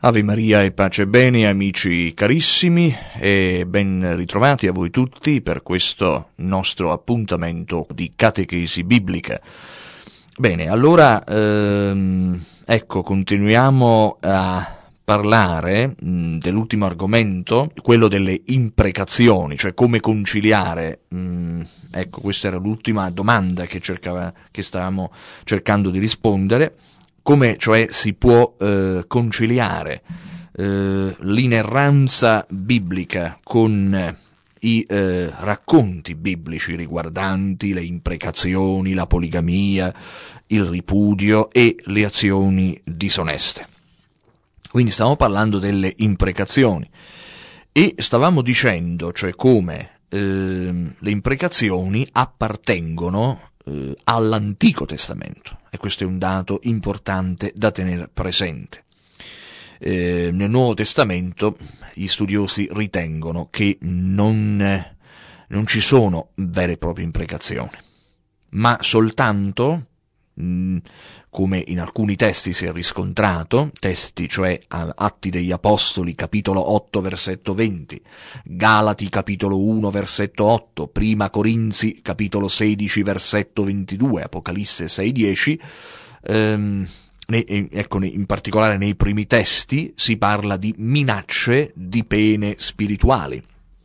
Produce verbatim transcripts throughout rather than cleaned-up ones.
Ave Maria e pace e bene, amici carissimi, e ben ritrovati a voi tutti per questo nostro appuntamento di catechesi biblica. Bene, allora, ehm, ecco, continuiamo a parlare mh, dell'ultimo argomento, quello delle imprecazioni, cioè come conciliare. Mh, ecco, questa era l'ultima domanda che, cercava, che stavamo cercando di rispondere. Come cioè si può eh, conciliare eh, l'inerranza biblica con i eh, racconti biblici riguardanti le imprecazioni, la poligamia, il ripudio e le azioni disoneste. Quindi stavamo parlando delle imprecazioni e stavamo dicendo, cioè come eh, le imprecazioni appartengono eh, all'Antico Testamento. E questo è un dato importante da tenere presente. Eh, nel Nuovo Testamento gli studiosi ritengono che non, non ci sono vere e proprie imprecazioni, ma soltanto, mh, come in alcuni testi si è riscontrato, testi cioè Atti degli Apostoli, capitolo otto, versetto venti, Galati, capitolo uno, versetto otto, Prima Corinzi, capitolo sedici, versetto ventidue, Apocalisse sei, dieci, ehm, ne, ecco, in particolare nei primi testi si parla di minacce di pene spirituali,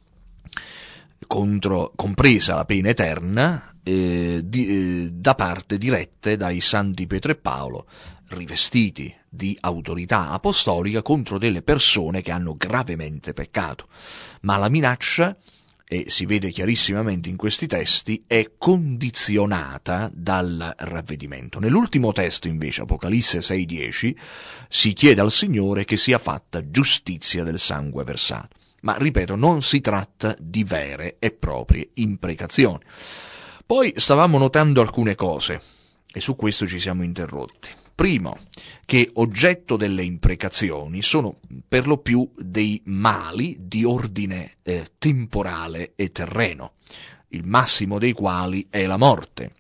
contro, compresa la pena eterna, Eh, di, eh, da parte dirette dai santi Pietro e Paolo, rivestiti di autorità apostolica contro delle persone che hanno gravemente peccato. Ma la minaccia, e si vede chiarissimamente in questi testi, è condizionata dal ravvedimento. Nell'ultimo testo invece, Apocalisse sei dieci, si chiede al Signore che sia fatta giustizia del sangue versato. Ma ripeto, non si tratta di vere e proprie imprecazioni. Poi stavamo notando alcune cose, e su questo ci siamo interrotti. Primo, che oggetto delle imprecazioni sono per lo più dei mali di ordine eh, temporale e terreno, il massimo dei quali è la morte.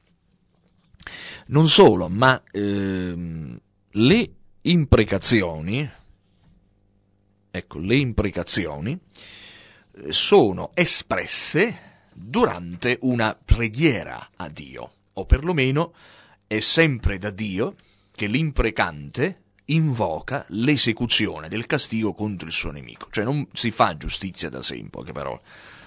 Non solo, ma ehm, le imprecazioni, ecco, le imprecazioni sono espresse durante una preghiera a Dio, o perlomeno è sempre da Dio che l'imprecante invoca l'esecuzione del castigo contro il suo nemico, cioè non si fa giustizia da sé, in poche parole.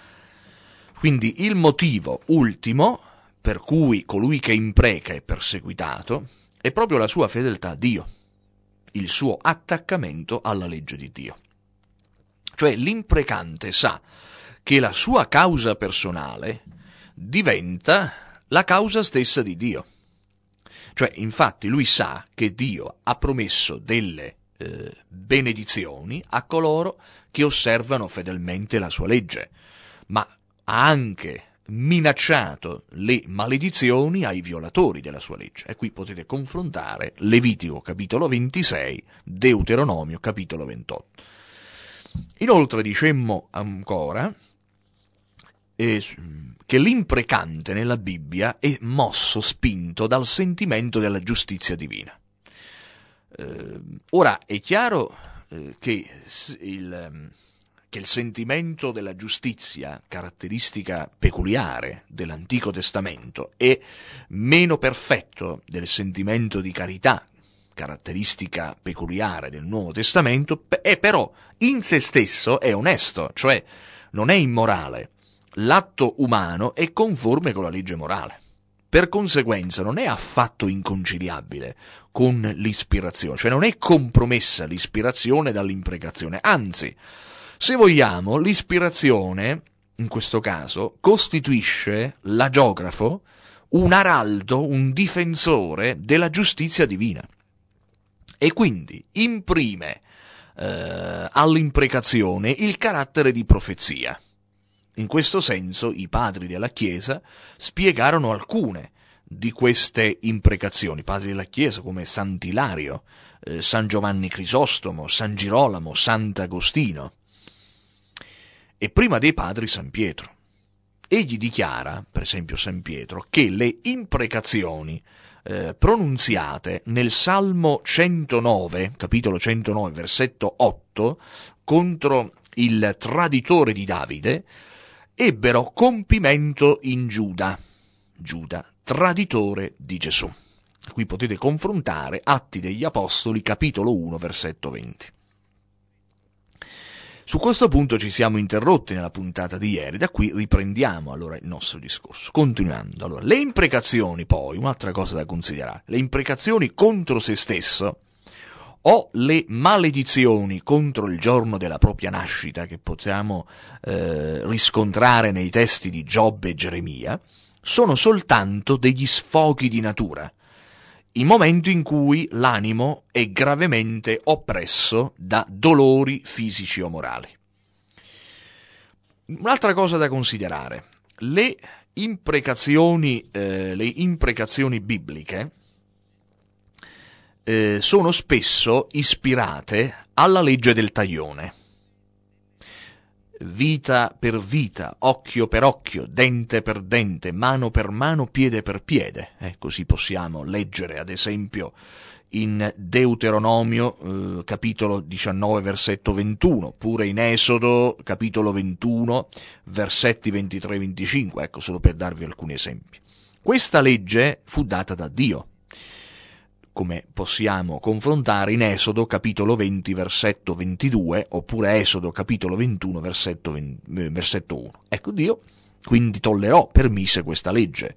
Quindi il motivo ultimo per cui colui che impreca è perseguitato è proprio la sua fedeltà a Dio, il suo attaccamento alla legge di Dio. Cioè l'imprecante sa che la sua causa personale diventa la causa stessa di Dio. Cioè, infatti, lui sa che Dio ha promesso delle eh, benedizioni a coloro che osservano fedelmente la sua legge, ma ha anche minacciato le maledizioni ai violatori della sua legge. E qui potete confrontare Levitico capitolo ventisei, Deuteronomio capitolo ventotto. Inoltre dicemmo ancora eh, che l'imprecante nella Bibbia è mosso, spinto dal sentimento della giustizia divina. Eh, ora è chiaro eh, che, il, che il sentimento della giustizia, caratteristica peculiare dell'Antico Testamento, è meno perfetto del sentimento di carità, caratteristica peculiare del Nuovo Testamento, e però in se stesso è onesto, cioè non è immorale. L'atto umano è conforme con la legge morale. Per conseguenza non è affatto inconciliabile con l'ispirazione, cioè non è compromessa l'ispirazione dall'imprecazione. Anzi, se vogliamo, l'ispirazione, in questo caso, costituisce l'agiografo, un araldo, un difensore della giustizia divina. E quindi imprime eh, all'imprecazione il carattere di profezia. In questo senso i padri della Chiesa spiegarono alcune di queste imprecazioni, padri della Chiesa come Sant'Ilario, eh, San Giovanni Crisostomo, San Girolamo, Sant'Agostino, e prima dei padri San Pietro. Egli dichiara, per esempio San Pietro, che le imprecazioni eh, pronunziate nel Salmo centonove, capitolo centonove, versetto otto, contro il traditore di Davide, ebbero compimento in Giuda, Giuda, traditore di Gesù. Qui potete confrontare Atti degli Apostoli, capitolo uno, versetto venti. Su questo punto ci siamo interrotti nella puntata di ieri, da qui riprendiamo allora il nostro discorso. Continuando, allora, le imprecazioni poi, un'altra cosa da considerare, le imprecazioni contro se stesso o le maledizioni contro il giorno della propria nascita, che possiamo eh, riscontrare nei testi di Giobbe e Geremia, sono soltanto degli sfoghi di natura, il momento in cui l'animo è gravemente oppresso da dolori fisici o morali. Un'altra cosa da considerare, le imprecazioni, eh, le imprecazioni bibliche eh, sono spesso ispirate alla legge del taglione. Vita per vita, occhio per occhio, dente per dente, mano per mano, piede per piede. Eh, così possiamo leggere, ad esempio, in Deuteronomio, eh, capitolo diciannove, versetto ventuno, oppure in Esodo, capitolo ventuno, versetti ventitré e venticinque, ecco, solo per darvi alcuni esempi. Questa legge fu data da Dio, come possiamo confrontare in Esodo capitolo venti versetto ventidue, oppure Esodo capitolo ventuno versetto, venti, versetto uno. Ecco, Dio quindi tollerò, permise questa legge.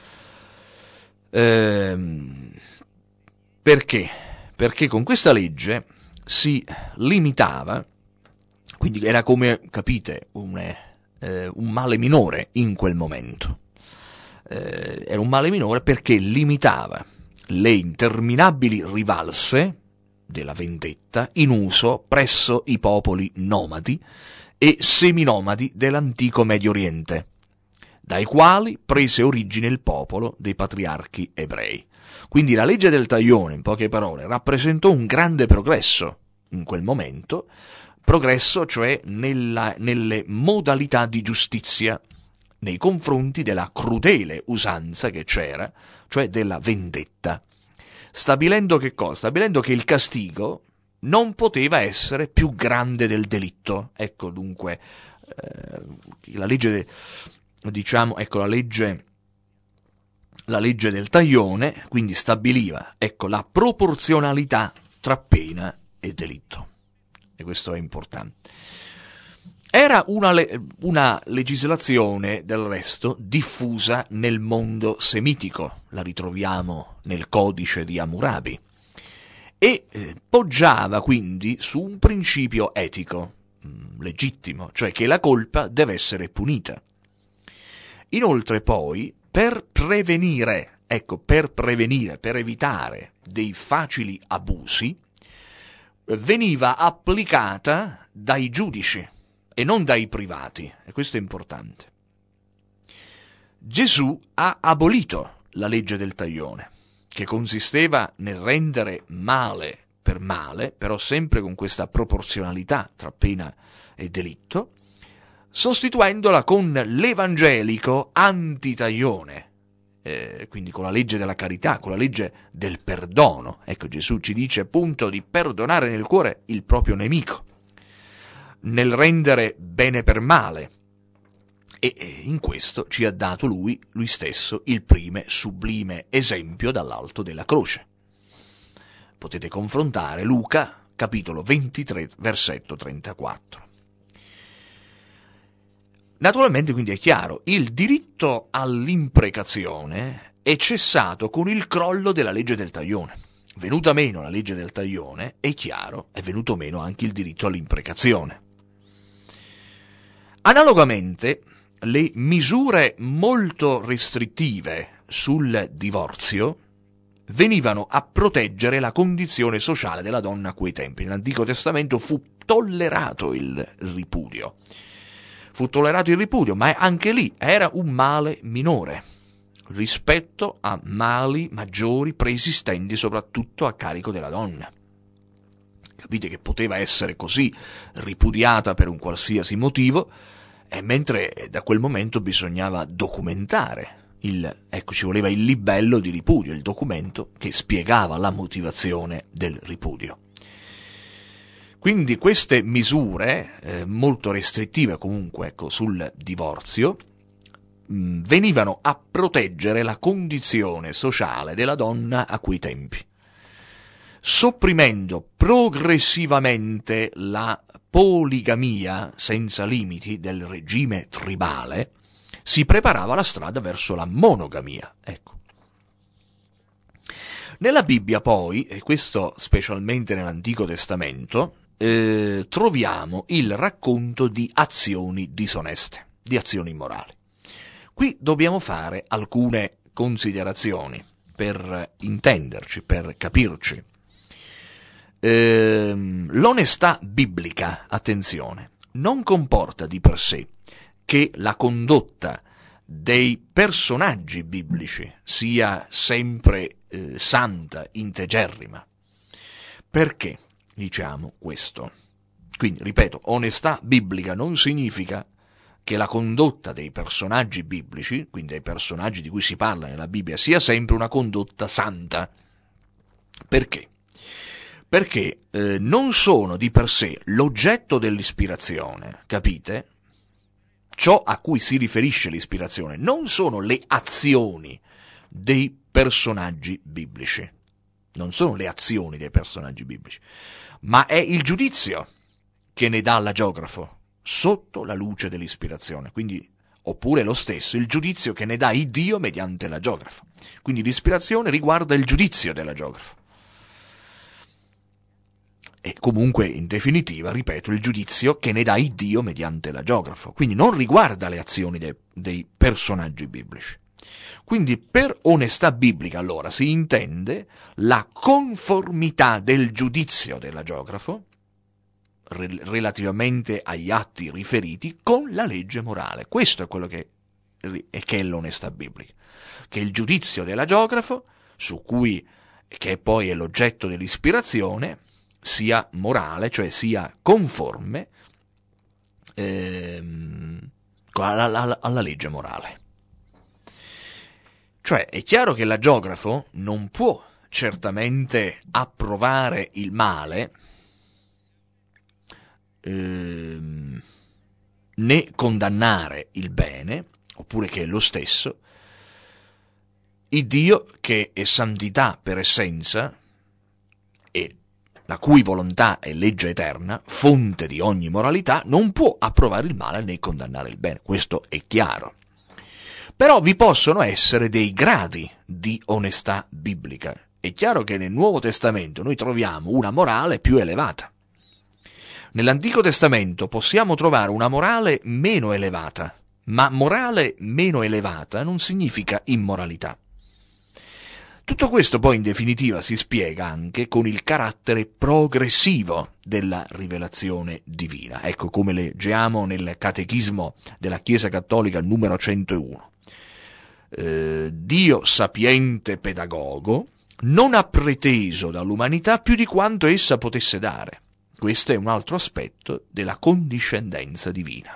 Ehm, perché? Perché con questa legge si limitava, quindi era come, capite, un, eh, un male minore in quel momento. Eh, era un male minore perché limitava le interminabili rivalse della vendetta in uso presso i popoli nomadi e seminomadi dell'antico Medio Oriente, dai quali prese origine il popolo dei patriarchi ebrei. Quindi la legge del taglione, in poche parole, rappresentò un grande progresso in quel momento, progresso cioè nella, nelle modalità di giustizia nei confronti della crudele usanza che c'era, cioè della vendetta, stabilendo che cosa? Stabilendo che il castigo non poteva essere più grande del delitto. Ecco dunque eh, la legge, diciamo, ecco la legge, la legge del taglione, quindi stabiliva, ecco, la proporzionalità tra pena e delitto. E questo è importante. Era una, le- una legislazione, del resto, diffusa nel mondo semitico, la ritroviamo nel codice di Hammurabi, e eh, poggiava quindi su un principio etico, mh, legittimo, cioè che la colpa deve essere punita. Inoltre poi, per prevenire, ecco, per prevenire, per evitare dei facili abusi, veniva applicata dai giudici e non dai privati, e questo è importante. Gesù ha abolito la legge del taglione, che consisteva nel rendere male per male, però sempre con questa proporzionalità tra pena e delitto, sostituendola con l'evangelico antitaglione, eh, quindi con la legge della carità, con la legge del perdono. Ecco, Gesù ci dice appunto di perdonare nel cuore il proprio nemico, nel rendere bene per male, e in questo ci ha dato lui, lui stesso, il prime sublime esempio dall'alto della croce. Potete confrontare Luca, capitolo ventitré, versetto trentaquattro. Naturalmente, quindi è chiaro, il diritto all'imprecazione è cessato con il crollo della legge del taglione. Venuta meno la legge del taglione, è chiaro, è venuto meno anche il diritto all'imprecazione. Analogamente, le misure molto restrittive sul divorzio venivano a proteggere la condizione sociale della donna a quei tempi. Nell'Antico Testamento fu tollerato il ripudio. Fu tollerato il ripudio, ma anche lì era un male minore rispetto a mali maggiori preesistenti soprattutto a carico della donna. Capite che poteva essere così ripudiata per un qualsiasi motivo, e mentre da quel momento bisognava documentare il, ecco, ci voleva il libello di ripudio, il documento che spiegava la motivazione del ripudio. Quindi queste misure, eh, molto restrittive comunque, ecco, sul divorzio, mh, venivano a proteggere la condizione sociale della donna a quei tempi, sopprimendo progressivamente la poligamia senza limiti del regime tribale. Si preparava la strada verso la monogamia, ecco. Nella Bibbia poi, e questo specialmente nell'Antico Testamento, eh, troviamo il racconto di azioni disoneste, di azioni immorali. Qui dobbiamo fare alcune considerazioni per intenderci, per capirci. Eh, l'onestà biblica, attenzione, non comporta di per sé che la condotta dei personaggi biblici sia sempre eh, santa, integerrima. Perché diciamo questo? Quindi, ripeto, onestà biblica non significa che la condotta dei personaggi biblici, quindi dei personaggi di cui si parla nella Bibbia, sia sempre una condotta santa. Perché? Perché eh, non sono di per sé l'oggetto dell'ispirazione, capite? Ciò a cui si riferisce l'ispirazione non sono le azioni dei personaggi biblici, non sono le azioni dei personaggi biblici, ma è il giudizio che ne dà l'agiografo sotto la luce dell'ispirazione, quindi, oppure lo stesso, il giudizio che ne dà il Dio mediante l'agiografo. Quindi l'ispirazione riguarda il giudizio dell'agiografo. E comunque, in definitiva, ripeto, il giudizio che ne dà il Dio mediante l'agiografo. Quindi non riguarda le azioni dei, dei personaggi biblici. Quindi per onestà biblica, allora, si intende la conformità del giudizio dell'agiografo re- relativamente agli atti riferiti con la legge morale. Questo è quello che, che è l'onestà biblica. Che il giudizio dell'agiografo, su cui, che poi è l'oggetto dell'ispirazione, sia morale, cioè sia conforme ehm, alla, alla, alla legge morale. Cioè è chiaro che l'agiografo non può certamente approvare il male ehm, né condannare il bene, oppure che è lo stesso. Il Dio, che è santità per essenza e la cui volontà è legge eterna, fonte di ogni moralità, non può approvare il male né condannare il bene. Questo è chiaro. Però vi possono essere dei gradi di onestà biblica. È chiaro che nel Nuovo Testamento noi troviamo una morale più elevata. Nell'Antico Testamento possiamo trovare una morale meno elevata, ma morale meno elevata non significa immoralità. Tutto questo poi in definitiva si spiega anche con il carattere progressivo della rivelazione divina. Ecco, come leggiamo nel Catechismo della Chiesa Cattolica numero centouno. Eh, Dio sapiente pedagogo non ha preteso dall'umanità più di quanto essa potesse dare. Questo è un altro aspetto della condiscendenza divina.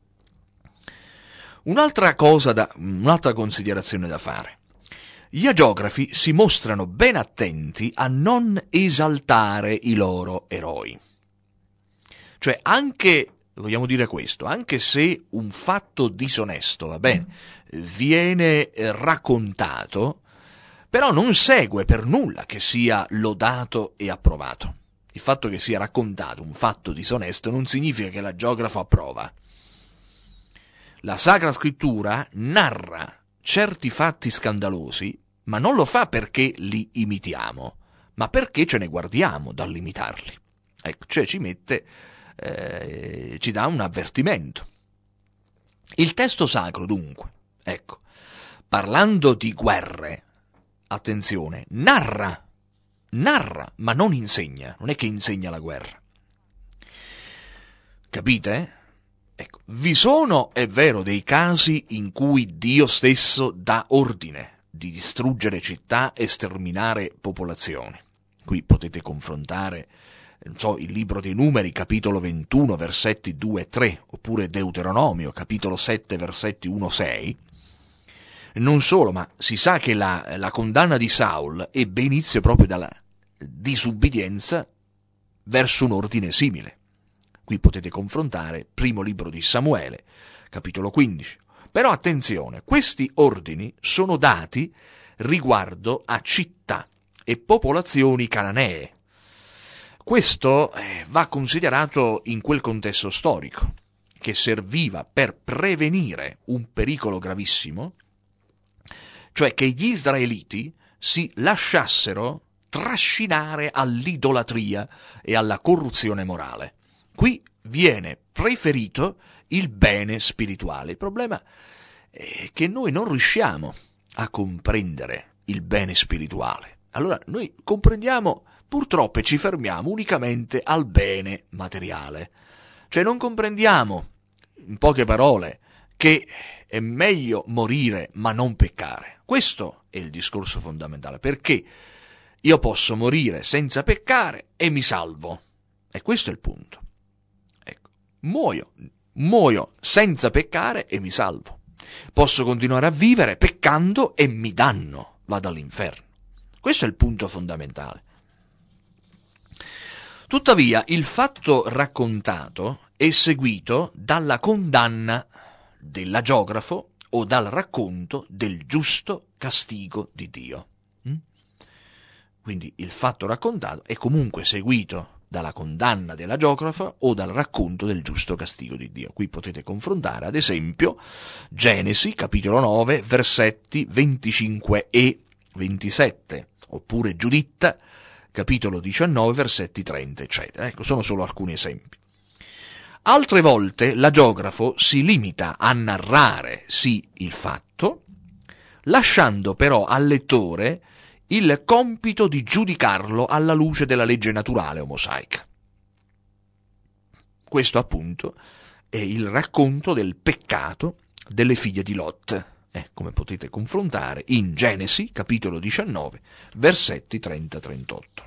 Un'altra cosa da, un'altra considerazione da fare. Gli agiografi si mostrano ben attenti a non esaltare i loro eroi. Cioè anche, vogliamo dire questo, anche se un fatto disonesto, va bene, viene raccontato, però non segue per nulla che sia lodato e approvato. Il fatto che sia raccontato un fatto disonesto non significa che l'agiografo approva. La Sacra Scrittura narra certi fatti scandalosi, ma non lo fa perché li imitiamo, ma perché ce ne guardiamo dall'imitarli. Ecco, cioè ci mette, eh, ci dà un avvertimento. Il testo sacro, dunque, ecco, parlando di guerre, attenzione, narra, narra, ma non insegna, non è che insegna la guerra. Capite? Ecco, vi sono, è vero, dei casi in cui Dio stesso dà ordine di distruggere città e sterminare popolazioni. Qui potete confrontare, non so, il libro dei Numeri, capitolo ventuno, versetti due e tre, oppure Deuteronomio, capitolo sette, versetti uno e sei. Non solo, ma si sa che la, la condanna di Saul ebbe inizio proprio dalla disubbidienza verso un ordine simile. Qui potete confrontare primo libro di Samuele, capitolo quindici. Però attenzione, questi ordini sono dati riguardo a città e popolazioni cananee. Questo eh, va considerato in quel contesto storico, che serviva per prevenire un pericolo gravissimo, cioè che gli israeliti si lasciassero trascinare all'idolatria e alla corruzione morale. Qui viene preferito il bene spirituale. Il problema è che noi non riusciamo a comprendere il bene spirituale. Allora noi comprendiamo, purtroppo, e ci fermiamo unicamente al bene materiale. Cioè non comprendiamo, in poche parole, che è meglio morire ma non peccare. Questo è il discorso fondamentale, perché io posso morire senza peccare e mi salvo. E questo è il punto. Ecco, muoio, muoio senza peccare e mi salvo. Posso continuare a vivere peccando e mi danno, vado all'inferno. Questo è il punto fondamentale. Tuttavia, il fatto raccontato è seguito dalla condanna dell'agiografo o dal racconto del giusto castigo di Dio. Quindi il fatto raccontato è comunque seguito dalla condanna dell'agiografo o dal racconto del giusto castigo di Dio. Qui potete confrontare, ad esempio, Genesi, capitolo nove, versetti venticinque e ventisette, oppure Giuditta, capitolo diciannove, versetti trenta, eccetera. Ecco, sono solo alcuni esempi. Altre volte l'agiografo si limita a narrare, sì, il fatto, lasciando però al lettore il compito di giudicarlo alla luce della legge naturale o mosaica. Questo, appunto, è il racconto del peccato delle figlie di Lot, eh, come potete confrontare in Genesi, capitolo diciannove, versetti trenta trentotto.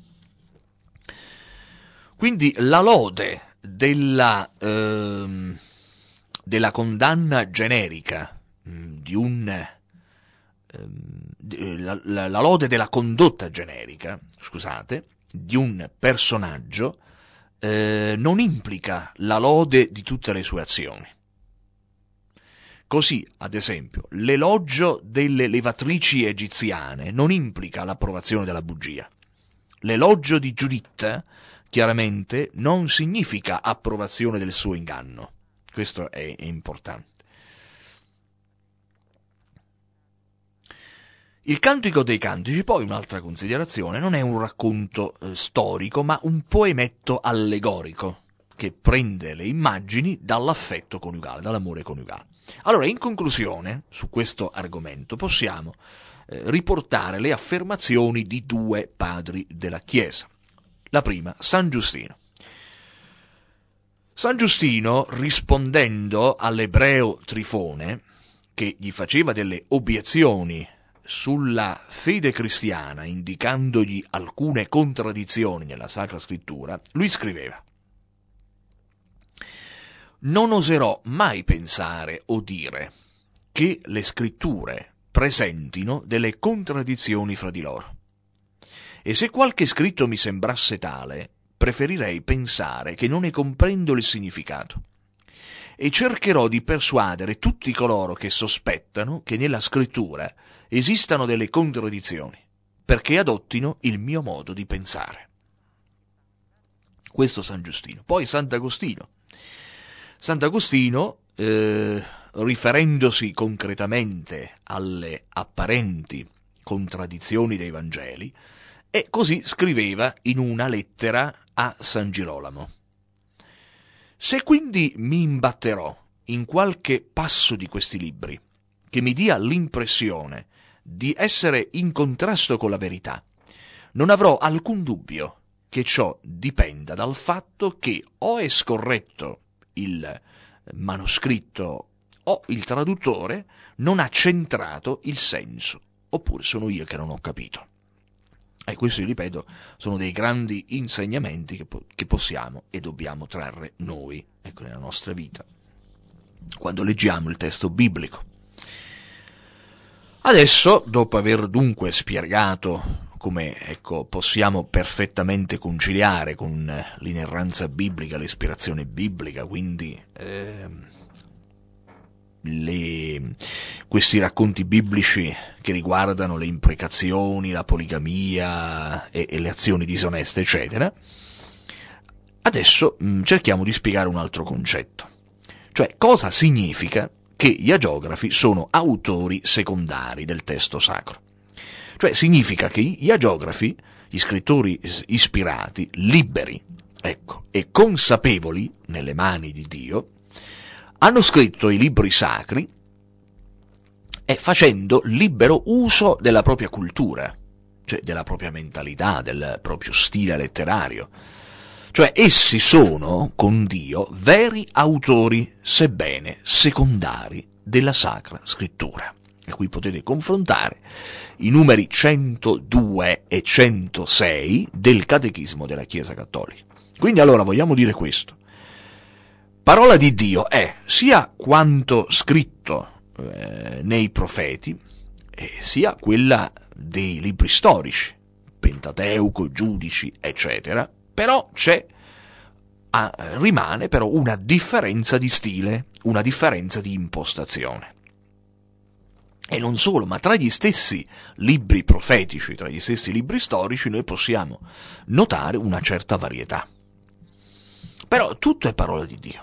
Quindi la lode della, eh, della condanna generica mh, di un... Eh, la, la, la lode della condotta generica, scusate, di un personaggio eh, non implica la lode di tutte le sue azioni. Così, ad esempio, l'elogio delle levatrici egiziane non implica l'approvazione della bugia. L'elogio di Giuditta, chiaramente, non significa approvazione del suo inganno. Questo è, è importante. Il Cantico dei Cantici, poi un'altra considerazione, non è un racconto eh, storico, ma un poemetto allegorico, che prende le immagini dall'affetto coniugale, dall'amore coniugale. Allora, in conclusione, su questo argomento, possiamo eh, riportare le affermazioni di due padri della Chiesa. La prima, San Giustino. San Giustino, rispondendo all'ebreo Trifone, che gli faceva delle obiezioni sulla fede cristiana, indicandogli alcune contraddizioni nella Sacra Scrittura, lui scriveva: «Non oserò mai pensare o dire che le Scritture presentino delle contraddizioni fra di loro. E se qualche scritto mi sembrasse tale, preferirei pensare che non ne comprendo il significato. E cercherò di persuadere tutti coloro che sospettano che nella Scrittura esistano delle contraddizioni, perché adottino il mio modo di pensare». Questo San Giustino. Poi Sant'Agostino. Sant'Agostino, eh, riferendosi concretamente alle apparenti contraddizioni dei Vangeli, e così scriveva in una lettera a San Girolamo: «Se quindi mi imbatterò in qualche passo di questi libri che mi dia l'impressione di essere in contrasto con la verità, non avrò alcun dubbio che ciò dipenda dal fatto che o è scorretto il manoscritto o il traduttore non ha centrato il senso, oppure sono io che non ho capito». E questo, ripeto, sono dei grandi insegnamenti che, po- che possiamo e dobbiamo trarre noi, ecco, nella nostra vita, quando leggiamo il testo biblico. Adesso, dopo aver dunque spiegato come, ecco, possiamo perfettamente conciliare con l'inerranza biblica, l'ispirazione biblica, quindi eh, le, questi racconti biblici che riguardano le imprecazioni, la poligamia e, e le azioni disoneste, eccetera, adesso mh, cerchiamo di spiegare un altro concetto. Cioè, cosa significa che gli agiografi sono autori secondari del testo sacro? Cioè, significa che gli agiografi, gli scrittori ispirati, liberi, ecco, e consapevoli nelle mani di Dio, hanno scritto i libri sacri e facendo libero uso della propria cultura, cioè della propria mentalità, del proprio stile letterario. Cioè, essi sono, con Dio, veri autori, sebbene secondari, della Sacra Scrittura. E qui potete confrontare i numeri centodue e centosei del Catechismo della Chiesa Cattolica. Quindi allora vogliamo dire questo. Parola di Dio è sia quanto scritto eh, nei profeti, eh, sia quella dei libri storici, Pentateuco, Giudici, eccetera, però c'è, ah, rimane però una differenza di stile, una differenza di impostazione. E non solo, ma tra gli stessi libri profetici, tra gli stessi libri storici, noi possiamo notare una certa varietà. Però tutto è parola di Dio.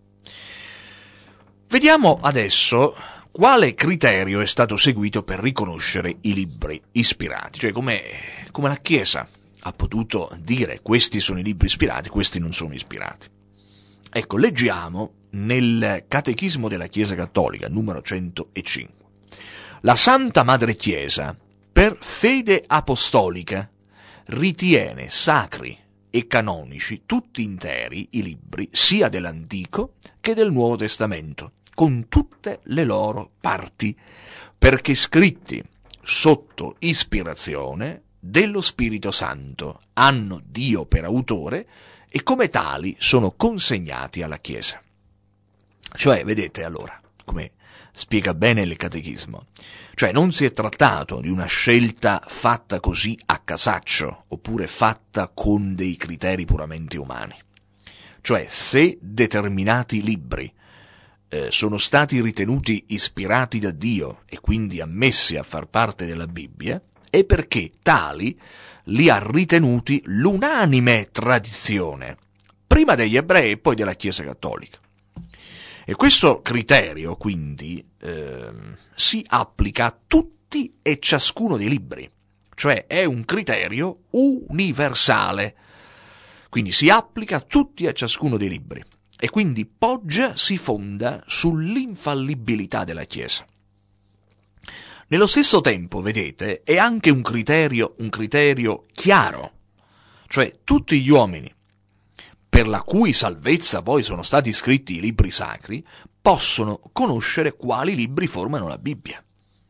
Vediamo adesso quale criterio è stato seguito per riconoscere i libri ispirati, cioè come, come la Chiesa ha potuto dire questi sono i libri ispirati, questi non sono ispirati. Ecco, leggiamo nel Catechismo della Chiesa Cattolica, numero centocinque. La Santa Madre Chiesa, per fede apostolica, ritiene sacri e canonici tutti interi i libri sia dell'Antico che del Nuovo Testamento, con tutte le loro parti, perché scritti sotto ispirazione dello Spirito Santo, hanno Dio per autore e come tali sono consegnati alla Chiesa. Cioè, vedete allora, come spiega bene il Catechismo, cioè non si è trattato di una scelta fatta così a casaccio, oppure fatta con dei criteri puramente umani. Cioè, se determinati libri eh, sono stati ritenuti ispirati da Dio e quindi ammessi a far parte della Bibbia, è perché tali li ha ritenuti l'unanime tradizione, prima degli ebrei e poi della Chiesa Cattolica. E questo criterio, quindi, eh, si applica a tutti e ciascuno dei libri, cioè è un criterio universale, quindi si applica a tutti e a ciascuno dei libri, e quindi poggia, si fonda sull'infallibilità della Chiesa. Nello stesso tempo, vedete, è anche un criterio, un criterio chiaro, cioè tutti gli uomini per la cui salvezza poi sono stati scritti i libri sacri, possono conoscere quali libri formano la Bibbia.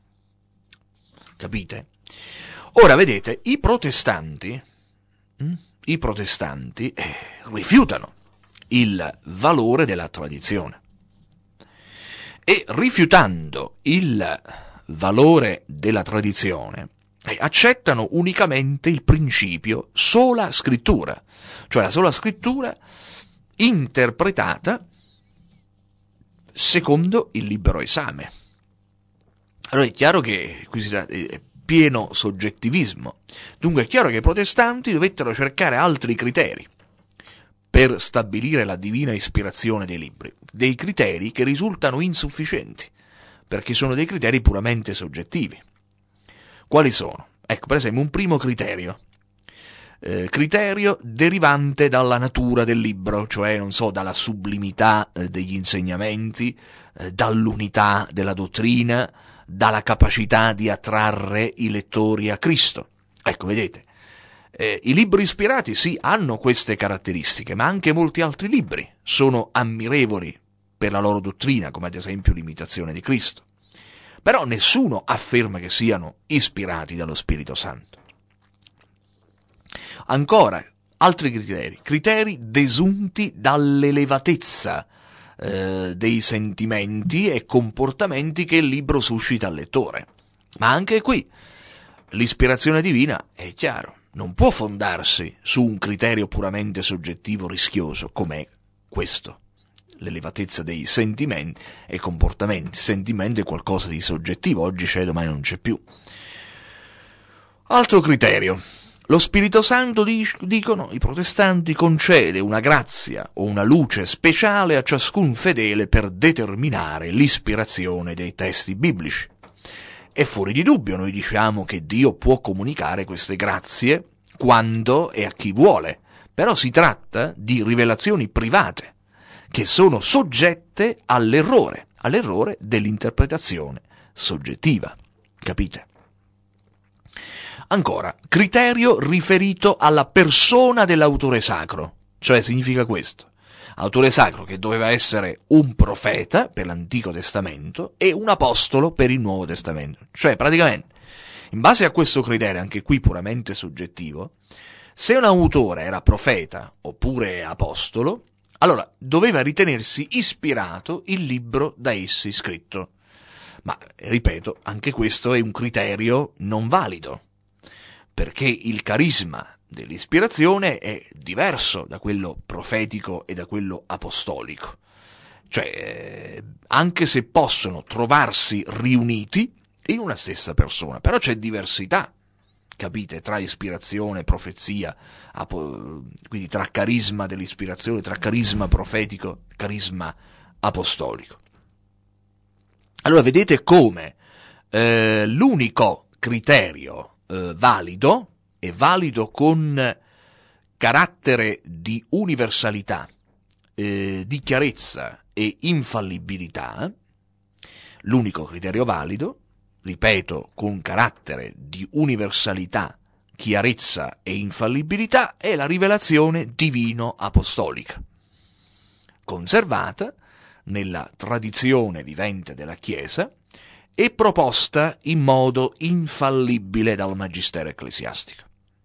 Capite? Ora, vedete, i protestanti, hm, i protestanti eh, rifiutano il valore della tradizione. E rifiutando il valore della tradizione, eh, accettano unicamente il principio sola scrittura, cioè la sola scrittura interpretata secondo il libero esame. Allora è chiaro che qui si tratta di pieno soggettivismo, dunque è chiaro che i protestanti dovettero cercare altri criteri per stabilire la divina ispirazione dei libri, dei criteri che risultano insufficienti, perché sono dei criteri puramente soggettivi. Quali sono? Ecco, per esempio, un primo criterio. Eh, criterio derivante dalla natura del libro, cioè, non so, dalla sublimità eh, degli insegnamenti, eh, dall'unità della dottrina, dalla capacità di attrarre i lettori a Cristo. Ecco, vedete, eh, i libri ispirati sì, hanno queste caratteristiche, ma anche molti altri libri sono ammirevoli per la loro dottrina, come ad esempio l'imitazione di Cristo. Però nessuno afferma che siano ispirati dallo Spirito Santo. Ancora, altri criteri, criteri desunti dall'elevatezza eh, dei sentimenti e comportamenti che il libro suscita al lettore. Ma anche qui l'ispirazione divina, è chiaro, non può fondarsi su un criterio puramente soggettivo rischioso, com'è questo, l'elevatezza dei sentimenti e comportamenti. Sentimento è qualcosa di soggettivo, oggi c'è, domani non c'è più. Altro criterio. Lo Spirito Santo, dicono i protestanti, concede una grazia o una luce speciale a ciascun fedele per determinare l'ispirazione dei testi biblici. È fuori di dubbio, noi diciamo che Dio può comunicare queste grazie quando e a chi vuole, però si tratta di rivelazioni private che sono soggette all'errore, all'errore dell'interpretazione soggettiva, capite? Ancora, criterio riferito alla persona dell'autore sacro, cioè significa questo: autore sacro che doveva essere un profeta per l'Antico Testamento e un apostolo per il Nuovo Testamento. Cioè, praticamente, in base a questo criterio, anche qui puramente soggettivo, se un autore era profeta oppure apostolo, allora doveva ritenersi ispirato il libro da essi scritto. Ma, ripeto, anche questo è un criterio non valido, perché il carisma dell'ispirazione è diverso da quello profetico e da quello apostolico. Cioè, eh, anche se possono trovarsi riuniti in una stessa persona, però c'è diversità, capite, tra ispirazione e profezia, apo- quindi tra carisma dell'ispirazione, tra carisma profetico e carisma apostolico. Allora vedete come eh, l'unico criterio eh, valido è valido con carattere di universalità, eh, di chiarezza e infallibilità. L'unico criterio valido, ripeto, con carattere di universalità, chiarezza e infallibilità, è la rivelazione divino-apostolica, conservata nella tradizione vivente della Chiesa e proposta in modo infallibile dal magistero ecclesiastico.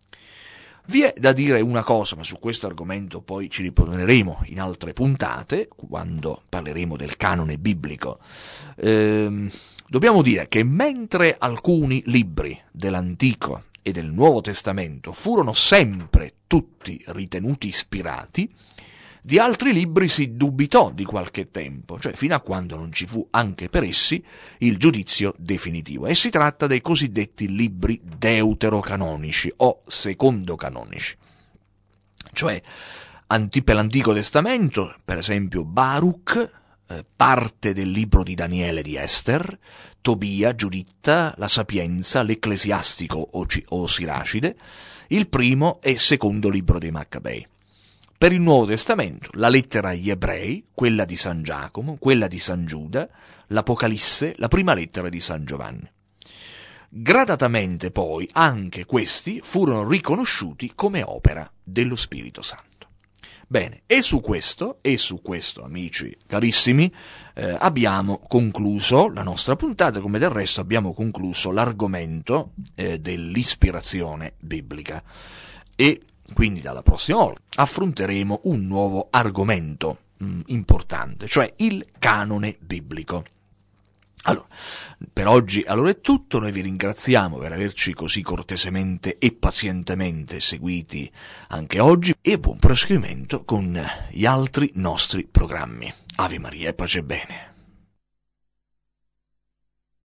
Vi è da dire una cosa, ma su questo argomento poi ci ritorneremo in altre puntate, quando parleremo del canone biblico. Ehm, dobbiamo dire che mentre alcuni libri dell'Antico e del Nuovo Testamento furono sempre tutti ritenuti ispirati, di altri libri si dubitò di qualche tempo, cioè fino a quando non ci fu anche per essi il giudizio definitivo. E si tratta dei cosiddetti libri deuterocanonici o secondocanonici. Cioè, per l'Antico Testamento, per esempio Baruch, eh, parte del libro di Daniele di Ester, Tobia, Giuditta, la Sapienza, l'Ecclesiastico o, o Siracide, il primo e secondo libro dei Maccabei. Per il Nuovo Testamento, la lettera agli Ebrei, quella di San Giacomo, quella di San Giuda, l'Apocalisse, la prima lettera di San Giovanni. Gradatamente poi anche questi furono riconosciuti come opera dello Spirito Santo. Bene, e su questo, e su questo, amici carissimi, eh, abbiamo concluso la nostra puntata, come del resto abbiamo concluso l'argomento eh, dell'ispirazione biblica. E quindi dalla prossima volta affronteremo un nuovo argomento mh, importante, cioè il canone biblico. Allora, per oggi allora è tutto, noi vi ringraziamo per averci così cortesemente e pazientemente seguiti anche oggi e buon proseguimento con gli altri nostri programmi. Ave Maria e pace bene.